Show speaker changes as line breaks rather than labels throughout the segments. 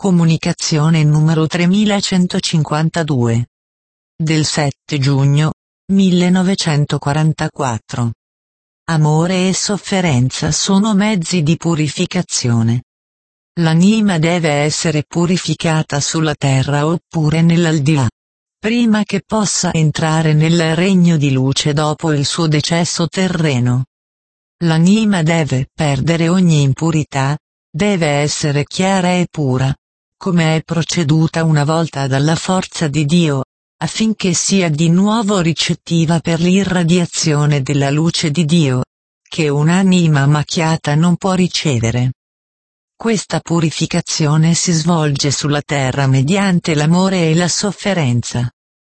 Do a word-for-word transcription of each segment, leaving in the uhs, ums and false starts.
Comunicazione numero tremilacentocinquantadue. Del sette giugno millenovecentoquarantaquattro. Amore e sofferenza sono mezzi di purificazione. L'anima deve essere purificata sulla terra oppure nell'aldilà, prima che possa entrare nel regno di luce dopo il suo decesso terreno. L'anima deve perdere ogni impurità, deve essere chiara e pura, come è proceduta una volta dalla forza di Dio, affinché sia di nuovo ricettiva per l'irradiazione della luce di Dio, che un'anima macchiata non può ricevere. Questa purificazione si svolge sulla terra mediante l'amore e la sofferenza.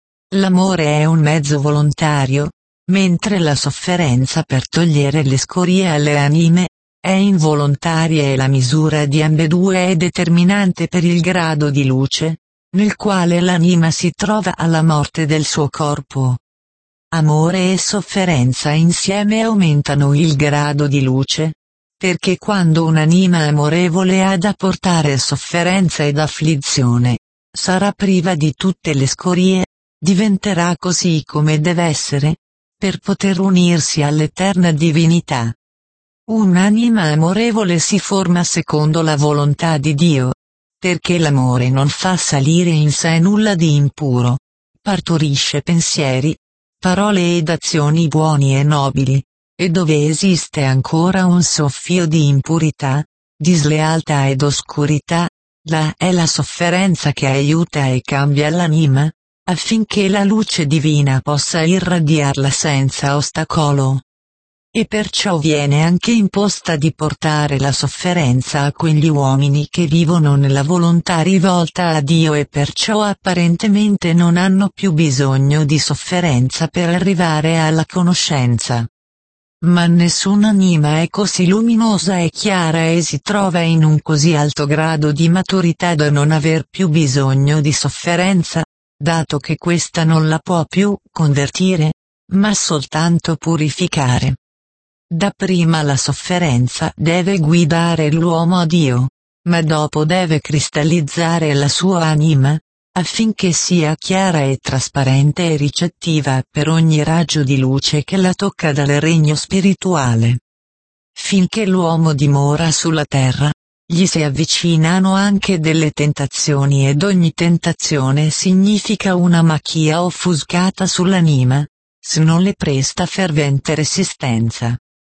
L'amore è un mezzo volontario, mentre la sofferenza per togliere le scorie alle anime è involontaria e la misura di ambedue è determinante per il grado di luce nel quale l'anima si trova alla morte del suo corpo. Amore e sofferenza insieme aumentano il grado di luce, perché quando un'anima amorevole ha da portare sofferenza ed afflizione, sarà priva di tutte le scorie, diventerà così come deve essere, per poter unirsi all'eterna divinità. Un'anima amorevole si forma secondo la volontà di Dio, perché l'amore non fa salire in sé nulla di impuro, partorisce pensieri, parole ed azioni buoni e nobili, e dove esiste ancora un soffio di impurità, di slealtà ed oscurità, là è la sofferenza che aiuta e cambia l'anima, affinché la luce divina possa irradiarla senza ostacolo. E perciò viene anche imposta di portare la sofferenza a quegli uomini che vivono nella volontà rivolta a Dio e perciò apparentemente non hanno più bisogno di sofferenza per arrivare alla conoscenza. Ma nessun'anima è così luminosa e chiara e si trova in un così alto grado di maturità da non aver più bisogno di sofferenza, dato che questa non la può più convertire, ma soltanto purificare. Dapprima la sofferenza deve guidare l'uomo a Dio, ma dopo deve cristallizzare la sua anima, affinché sia chiara e trasparente e ricettiva per ogni raggio di luce che la tocca dal regno spirituale. Finché l'uomo dimora sulla terra, gli si avvicinano anche delle tentazioni ed ogni tentazione significa una macchia offuscata sull'anima, se non le presta fervente resistenza.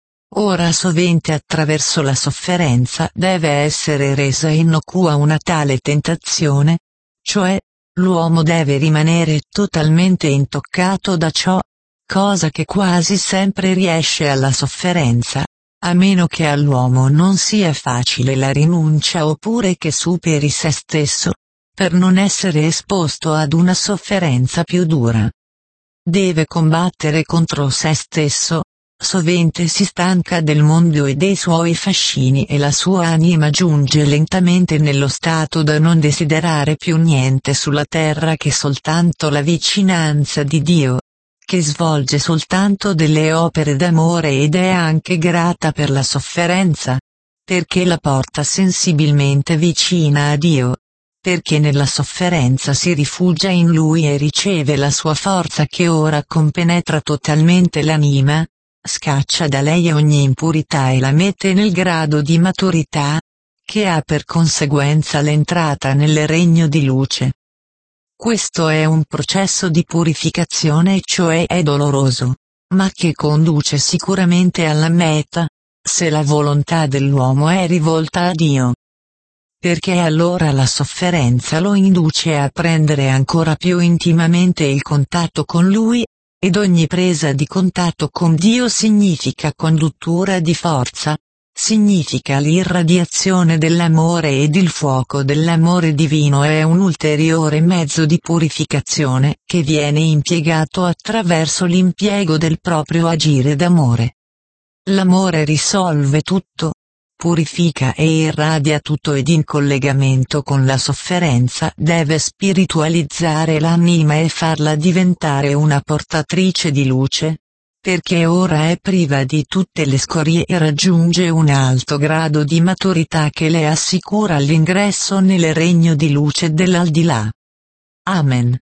Ora sovente attraverso la sofferenza deve essere resa innocua una tale tentazione, cioè, l'uomo deve rimanere totalmente intoccato da ciò, cosa che quasi sempre riesce alla sofferenza, a meno che all'uomo non sia facile la rinuncia oppure che superi se stesso, per non essere esposto ad una sofferenza più dura. Deve combattere contro se stesso. Sovente si stanca del mondo e dei suoi fascini e la sua anima giunge lentamente nello stato da non desiderare più niente sulla terra che soltanto la vicinanza di Dio, che svolge soltanto delle opere d'amore ed è anche grata per la sofferenza, perché la porta sensibilmente vicina a Dio, perché nella sofferenza si rifugia in Lui e riceve la sua forza che ora compenetra totalmente l'anima, scaccia da lei ogni impurità e la mette nel grado di maturità, che ha per conseguenza l'entrata nel regno di luce. Questo è un processo di purificazione, cioè è doloroso, ma che conduce sicuramente alla meta, se la volontà dell'uomo è rivolta a Dio. Perché allora la sofferenza lo induce a prendere ancora più intimamente il contatto con Lui, ed ogni presa di contatto con Dio significa conduttura di forza, significa l'irradiazione dell'amore ed il fuoco dell'amore divino è un ulteriore mezzo di purificazione che viene impiegato attraverso l'impiego del proprio agire d'amore. L'amore risolve tutto, purifica e irradia tutto ed in collegamento con la sofferenza deve spiritualizzare l'anima e farla diventare una portatrice di luce, perché ora è priva di tutte le scorie e raggiunge un alto grado di maturità che le assicura l'ingresso nel regno di luce dell'aldilà. Amen.